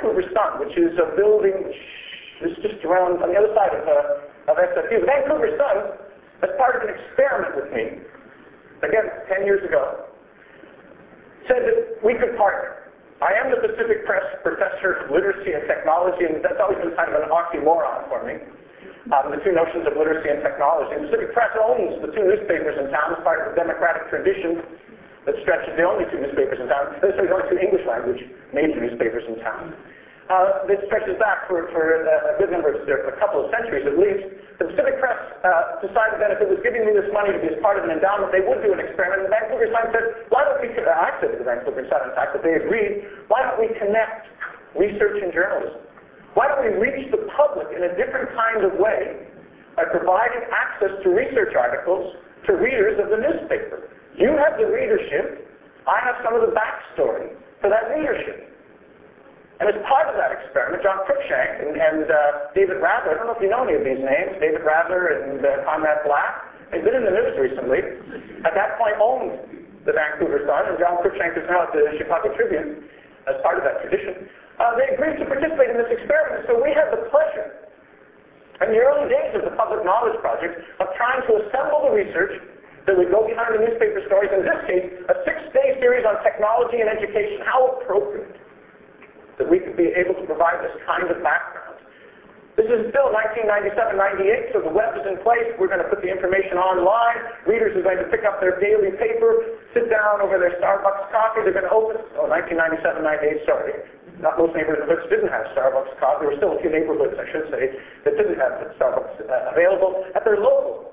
Vancouver Sun, which is a building which is just around on the other side of SFU. The Vancouver Sun, as part of an experiment with me, again, 10 years ago, said that we could partner. I am the Pacific Press Professor of Literacy and Technology, and that's always been kind of an oxymoron for me. The two notions of literacy and technology. The Pacific Press owns the two newspapers in town as part of the democratic tradition that stretches the only two newspapers in town. Those are the only two English language major newspapers in town. That stretches back for a good number of, a couple of centuries at least. The Pacific Press decided that if it was giving me this money to be as part of an endowment, they would do an experiment. And the Vancouver Sun said, why don't we, I said to the Vancouver Sun, in fact, that they agreed, why don't we connect research and journalism? Why don't we reach the public in a different kind of way by providing access to research articles to readers of the newspaper? You have the readership, I have some of the backstory for that readership. And as part of that experiment, John Cruikshank and David Rather, I don't know if you know any of these names, David Rather and Conrad Black, they've been in the news recently, at that point owned the Vancouver Sun, and John Cruikshank is now at the Chicago Tribune as part of that tradition. They agreed to participate in this experiment, so we had the pleasure, in the early days of the Public Knowledge Project, of trying to assemble the research that would go behind the newspaper stories, in this case, a 6-day series on technology and education. How appropriate that we could be able to provide this kind of background. This is still 1997-98, so the web is in place. We're going to put the information online. Readers are going to pick up their daily paper, sit down over their Starbucks coffee. They're going to open, 1997-98, sorry. Not most neighborhoods didn't have Starbucks coffee. There were still a few neighborhoods, I should say, that didn't have Starbucks available at their local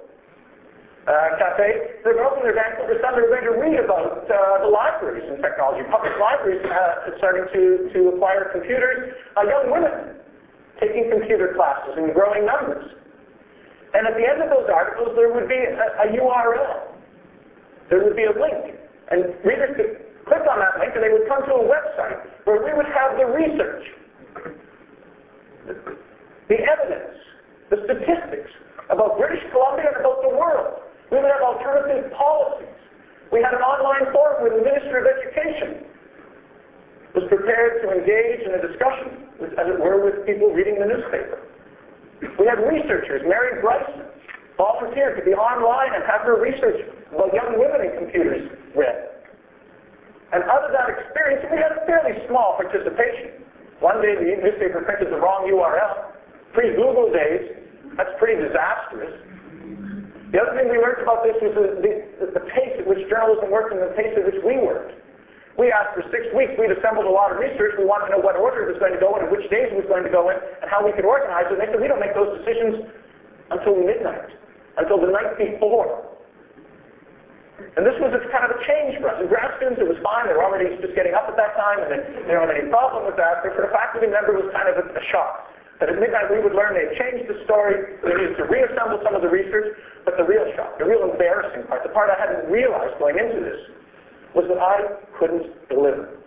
cafe. They're going to open their Vancouver Sun. They're going to read about the libraries and technology. Public libraries starting to acquire computers. Young women taking computer classes in growing numbers. And at the end of those articles, there would be a URL. There would be a link. And readers could click on that link and they would come to a website where we would have the research, the evidence, the statistics about British Columbia and about the world. We would have alternative policies. We had an online forum where the Minister of Education was prepared to engage in a discussion, as it were, with people reading the newspaper. We had researchers. Mary Bryson volunteered to be online and have her research about young women in computers read. And out of that experience, we had a fairly small participation. One day the newspaper printed the wrong URL. Pre-Google days, that's pretty disastrous. The other thing we learned about this was the pace at which journalism worked and the pace at which we worked. We asked for 6 weeks. We'd assembled a lot of research. We wanted to know what order it was going to go in and which days it was going to go in and how we could organize it. And they said, we don't make those decisions until midnight, until the night before. And this was kind of a change for us. In grad students, it was fine. They were already just getting up at that time, and they don't have any problem with that. But for a faculty member, it was kind of a shock. That at midnight we would learn they had changed the story, they needed to reassemble some of the research, but the real shock, the real embarrassing part, the part I hadn't realized going into this, was that I couldn't deliver.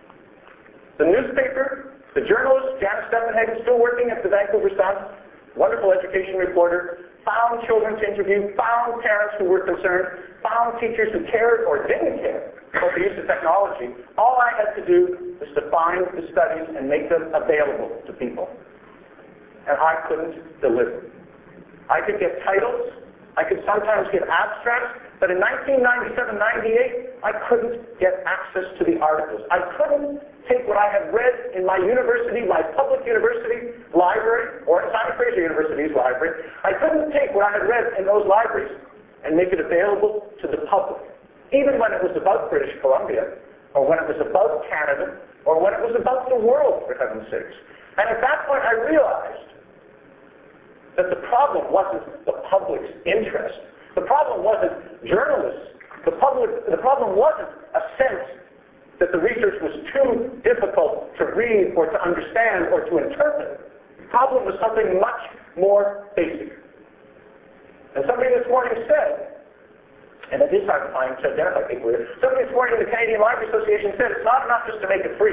The newspaper, the journalist, Janice Steppenhagen, still working at the Vancouver Sun, wonderful education reporter, found children to interview, found parents who were concerned, found teachers who cared or didn't care about the use of technology. All I had to do was to find the studies and make them available to people. And I couldn't deliver. I could get titles, I could sometimes get abstracts, but in 1997-98, I couldn't get access to the articles. I couldn't take what I had read in my university, my public university library, or Simon Fraser University's library. I couldn't take what I had read in those libraries and make it available to the public, even when it was about British Columbia, or when it was about Canada, or when it was about the world, for heaven's sakes. And at that point, I realized that the problem wasn't the public's interest. The problem wasn't journalists. The problem wasn't a sense that the research was too difficult to read or to understand or to interpret. The problem was something much more basic. And somebody this morning said, and it is hard to find to identify people here, somebody this morning in the Canadian Library Association said it's not enough just to make it free.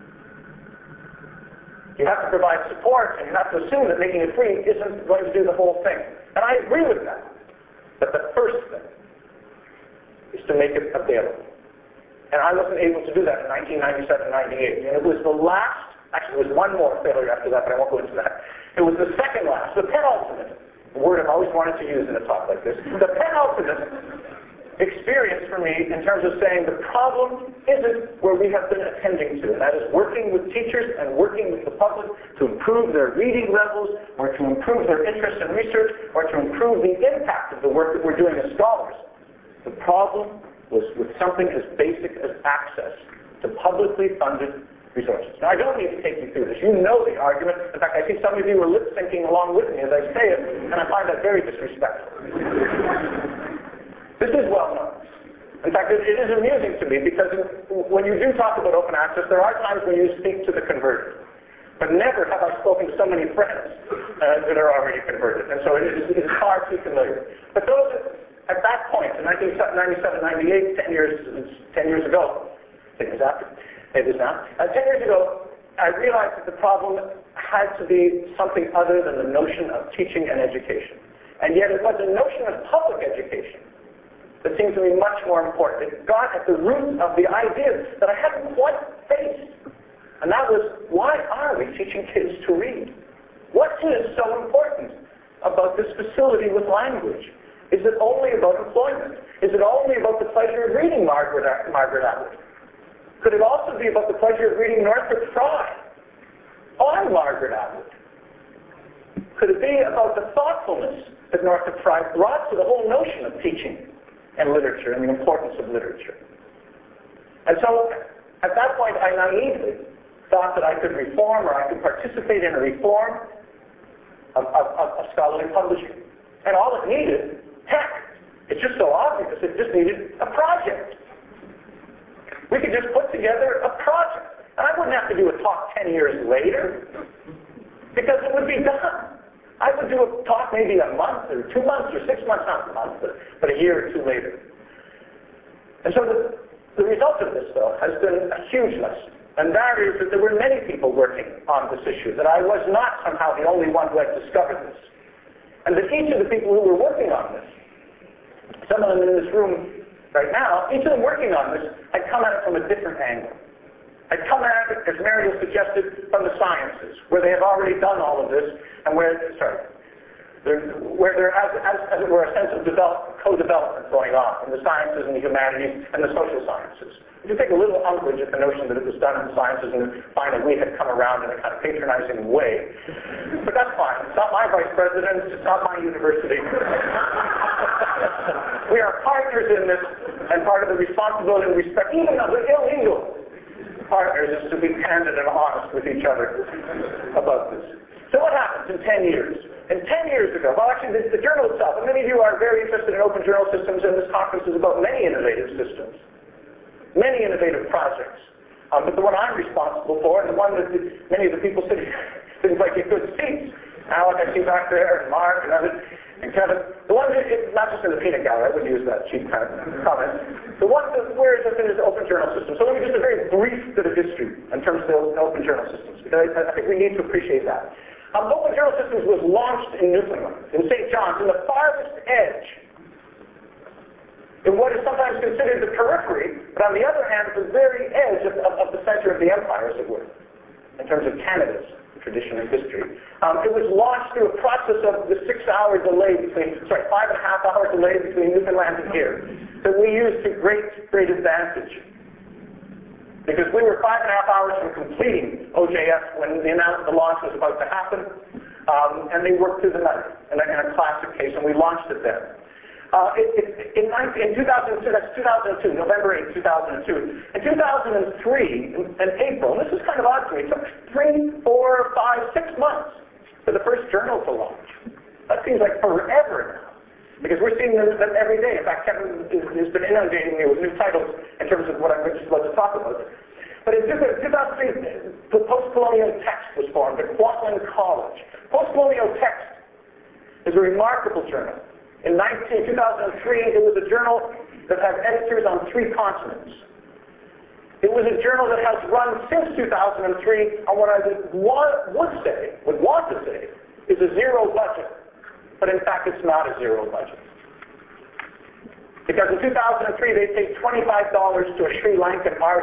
You have to provide support, and you have to assume that making it free isn't going to do the whole thing. And I agree with that. But the first thing is to make it available. And I wasn't able to do that in 1997-98. And it was the last Actually, there was one more failure after that, but I won't go into that. It was the second last, the penultimate, a word I've always wanted to use in a talk like this, the penultimate experience for me in terms of saying the problem isn't where we have been attending to, and that is working with teachers and working with the public to improve their reading levels, or to improve their interest in research, or to improve the impact of the work that we're doing as scholars. The problem was with something as basic as access to publicly funded resources. Now, I don't need to take you through this. You know the argument. In fact, I see some of you are lip-syncing along with me as I say it, and I find that very disrespectful. This is well known. In fact, it is amusing to me because when you do talk about open access, there are times when you speak to the converted. But never have I spoken to so many friends that are already converted. And so it is far too familiar. But those at that point, in 1997, 98, 10 years ago, I think it was after, it is now, 10 years ago, I realized that the problem had to be something other than the notion of teaching and education. And yet it was a notion of public education that seemed to me much more important. It got at the root of the idea that I hadn't quite faced. And that was, why are we teaching kids to read? What is so important about this facility with language? Is it only about employment? Is it only about the pleasure of reading Margaret Atwood? Could it also be about the pleasure of reading Northrop Frye on Margaret Atwood? Could it be about the thoughtfulness that Northrop Frye brought to the whole notion of teaching and literature and the importance of literature? And so, at that point, I naively thought that I could reform, or I could participate in a reform of scholarly publishing. And all it needed, heck, it's just so obvious, it just needed a project. We could just put together a project. And I wouldn't have to do a talk 10 years later, because it would be done. I would do a talk maybe a month, or 2 months, or 6 months, not a month, but a year or two later. And so the result of this, though, has been a huge lesson. And that is that there were many people working on this issue, that I was not somehow the only one who had discovered this. And that each of the people who were working on this, some of them in this room right now, each of them working on this, had come at it from a different angle. Had come at it, as Mario suggested, from the sciences, where they have already done all of this, and where there has, as it were, a sense of co-development going on in the sciences and the humanities and the social sciences. You take a little umbrage at the notion that it was done in the sciences and find that we had come around in a kind of patronizing way. But that's fine. It's not my vice president. It's not my university. We are partners in this, and part of the responsibility and respect, even of the illegal partners, is to be candid and honest with each other about this. So what happens in 10 years? And 10 years ago, well, actually, the journal itself, and many of you are very interested in open journal systems, and this conference is about many innovative systems, many innovative projects. But the one I'm responsible for, and the one that many of the people sitting quite get good seats, Alec, I see back there, and Mark, and others, and Kevin, the one that, not just in the peanut gallery, I wouldn't use that cheap kind of comment, the one that we're interested in is the open journal system. So let me just a very brief bit of history in terms of the open journal systems, because I think we need to appreciate that. Open Journal Systems was launched in Newfoundland, in St. John's, in the farthest edge, in what is sometimes considered the periphery, but on the other hand, at the very edge of the center of the empire, as it were, in terms of Canada's tradition and history. It was launched through a process of the 5.5 hour delay between Newfoundland and here, that we used to great advantage. Because we were 5.5 hours from completing OJS when the launch was about to happen, and they worked through the night in a classic case, and we launched it then. In 2002, that's 2002, November 8, 2002. In 2003, in April, and this is kind of odd to me, it took 3, 4, 5, 6 months for the first journal to launch. That seems like forever now, because we're seeing them every day. In fact, Kevin has been inundating me with new titles in terms of what I'm just about to talk about. But in 2003, the Post-Colonial Text was formed at Kwantlen College. Post-Colonial Text is a remarkable journal. In 2003, it was a journal that had editors on 3 continents. It was a journal that has run since 2003 on what I would want to say, is a zero budget. But in fact, it's not a zero budget. Because in 2003, they paid $25 to a Sri Lankan artist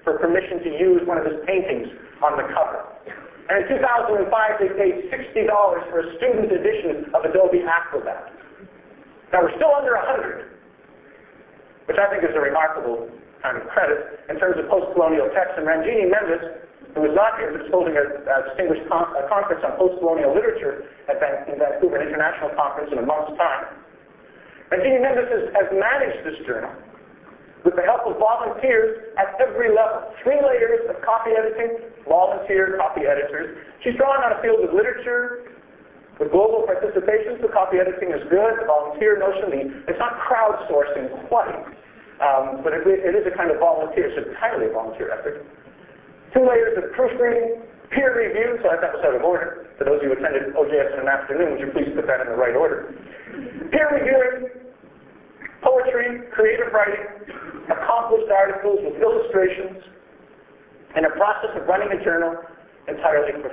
for permission to use one of his paintings on the cover. And in 2005, they paid $60 for a student edition of Adobe Acrobat. Now, we're still under 100, which I think is a remarkable kind of credit in terms of post-colonial texts. And Ranjini Mendis, who was not here, but is holding a distinguished conference on post-colonial literature in Vancouver, an international conference in a month's time. Ranjini Mendis has managed this journal with the help of volunteers at every level. 3 layers of copy editing, volunteer copy editors. She's drawn on a field of literature with global participation, so copy editing is good. The volunteer notion, it's not crowdsourcing quite, but it is a kind of volunteer, it's entirely a volunteer effort. 2 layers of proofreading, peer review, so that was out of order. For those of you who attended OJS in an afternoon, would you please put that in the right order? Peer reviewing, poetry, creative writing, accomplished articles with illustrations, and a process of running a journal entirely for